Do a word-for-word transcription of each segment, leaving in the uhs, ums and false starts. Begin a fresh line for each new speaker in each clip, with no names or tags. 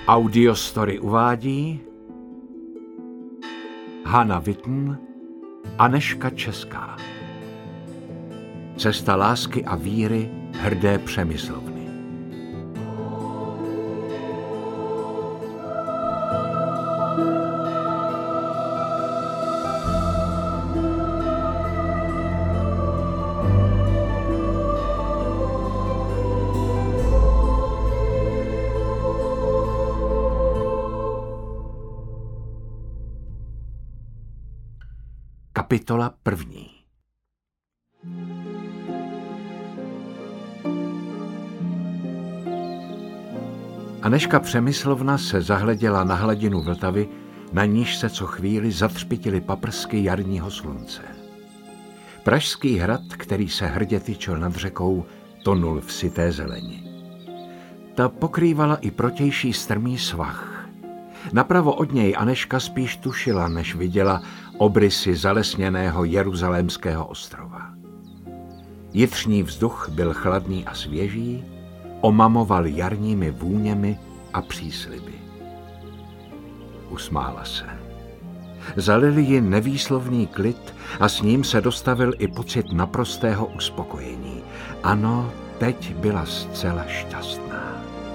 Audiostory uvádí Hana Witten, Anežka Česká. Cesta lásky a víry hrdé Přemyslovny. Kapitola první. Anežka Přemyslovna se zahleděla na hladinu Vltavy, na níž se co chvíli zatřpitily paprsky jarního slunce. Pražský hrad, který se hrdě tyčil nad řekou, tonul v syté zeleni. Ta pokrývala i protější strmý svah. Napravo od něj Anežka spíš tušila, než viděla obrysy zalesněného Jeruzalémského ostrova. Jitřní vzduch byl chladný a svěží, omamoval jarními vůněmi a přísliby. Usmála se. Zalil ji nevýslovný klid a s ním se dostavil i pocit naprostého uspokojení. Ano, teď byla zcela šťastná.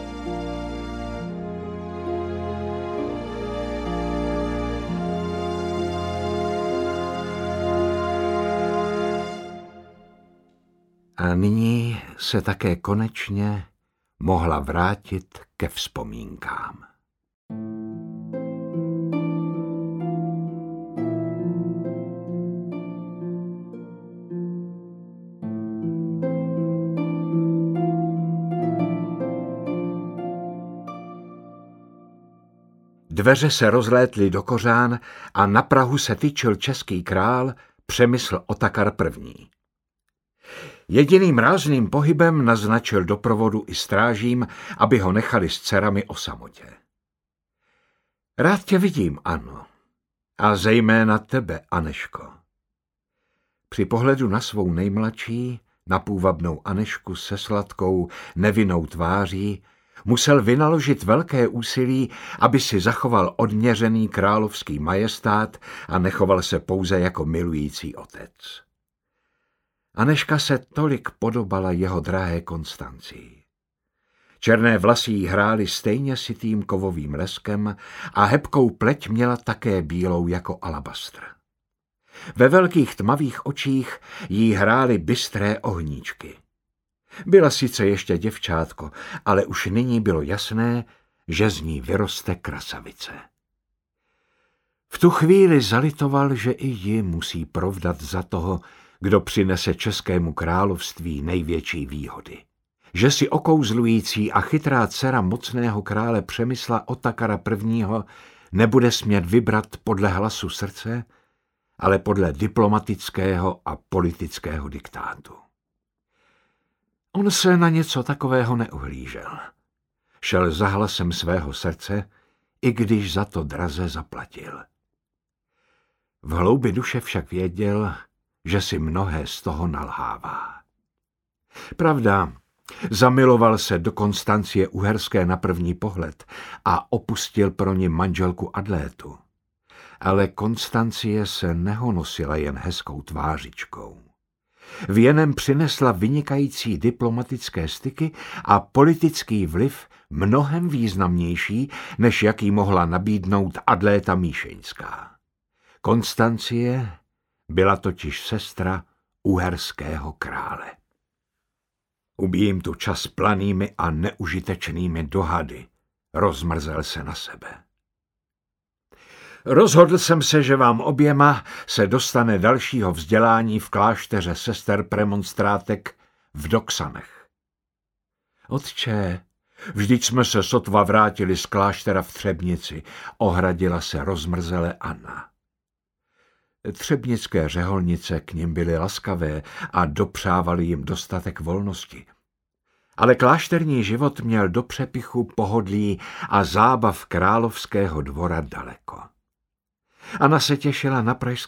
A nyní se také konečně mohla vrátit ke vzpomínkám. Dveře se rozlétly do kořán a na prahu se tyčil český král Přemysl Otakar první. Jediným rázným pohybem naznačil doprovodu i strážím, aby ho nechali s dcerami o samotě. Rád tě vidím, ano, a zejména tebe, Anežko. Při pohledu na svou nejmladší, na půvabnou Anežku se sladkou, nevinnou tváří, musel vynaložit velké úsilí, aby si zachoval odměřený královský majestát a nechoval se pouze jako milující otec. Anežka se tolik podobala jeho drahé Konstancii. Černé vlasy jí hrály stejně sytým kovovým leskem a hebkou pleť měla také bílou jako alabastr. Ve velkých tmavých očích jí hrály bystré ohníčky. Byla sice ještě děvčátko, ale už nyní bylo jasné, že z ní vyroste krasavice. V tu chvíli zalitoval, že i ji musí provdat za toho, kdo přinese českému království největší výhody. Že si okouzlující a chytrá dcera mocného krále Přemysla Otakara prvního nebude smět vybrat podle hlasu srdce, ale podle diplomatického a politického diktátu. On se na něco takového neuhlížel. Šel za hlasem svého srdce, i když za to draze zaplatil. V hloubi duše však věděl, že si mnohé z toho nalhává. Pravda, zamiloval se do Konstancie Uherské na první pohled a opustil pro ni manželku Adlétu. Ale Konstancie se nehonosila jen hezkou tvářičkou. Věnem přinesla vynikající diplomatické styky a politický vliv mnohem významnější, než jaký mohla nabídnout Adléta Míšeňská. Konstancie byla totiž sestra uherského krále. Ubijím tu čas planými a neužitečnými dohady, rozmrzel se na sebe. Rozhodl jsem se, že vám oběma se dostane dalšího vzdělání v klášteře sester premonstrátek v Doksanech. Otče, vždyť jsme se sotva vrátili z kláštera v Třebnici, ohradila se rozmrzele Anna. Třebnické řeholnice k nim byly laskavé a dopřávali jim dostatek volnosti. Ale klášterní život měl do přepichu pohodlí a zábav královského dvora daleko. Anna se těšila na pražské